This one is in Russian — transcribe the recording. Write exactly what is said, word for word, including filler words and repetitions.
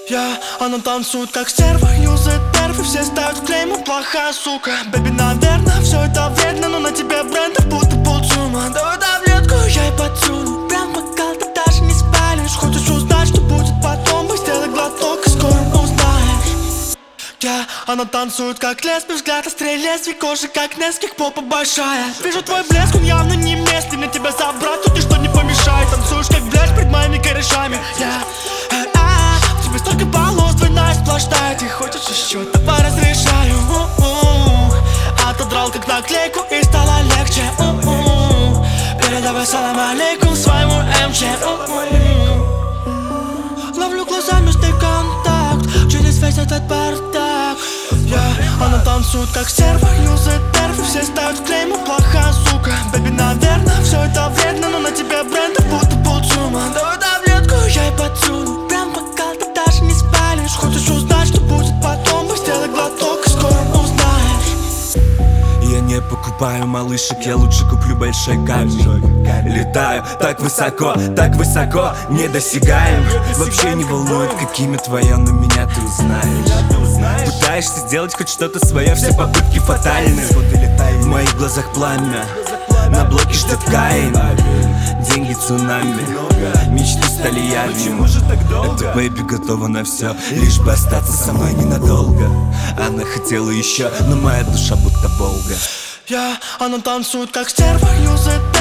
Я, она танцует как стерва, юзает терф, и все ставят в клейму плохая сука. Бэби, наверное, все это вредно, но на тебе бренды будто полцума. Давай таблетку, я и подсуну. Прям пока ты даже не спалишь. Хочешь узнать, что будет потом, бы сделай глоток, и скоро узнаешь. Я, она танцует как лесбий, взгляд острее лезвий, кожа как неских, попа большая. Вижу твой блеск, он явно не местный, на тебя забрать тут ничто не помешает. Танцуешь как блядь пред моими корешами. Я, э, а, тебе столько полос, двойная сплошная. Ты хочешь еще, давай разрешаю. У-у-у. Отодрал как наклейку и стало легче. У-у-у. Передавай салам алейкум своему эм че. У-у-у. Ловлю глазами стык контакт, через весь этот бардак. Я, она танцует как стерва, юзает терф, все ставят в клейму плохая сука. Бэби, наверное, все это вредно, но на тебе бренды будто полцума. Давай таблетку, я и подсуну. Прям пока ты даже не спалишь. Хочешь узнать, что будет потом, бы сделай глоток, и скоро узнаешь. Я не покупаю малышек, я лучше куплю большой камень. Летаю так высоко, так высоко, не достигаем. Вообще не волнует, какими твоя, но меня ты узнаешь. Пытаешься сделать хоть что-то свое, все попытки фатальны. В моих глазах пламя, на блоке ждет Каин. Деньги цунами, мечты стали ярче. Эта бэйби готова на все, лишь бы остаться со мной ненадолго. Она хотела еще, но моя душа будто Волга. Я, она танцует как стерва, юзает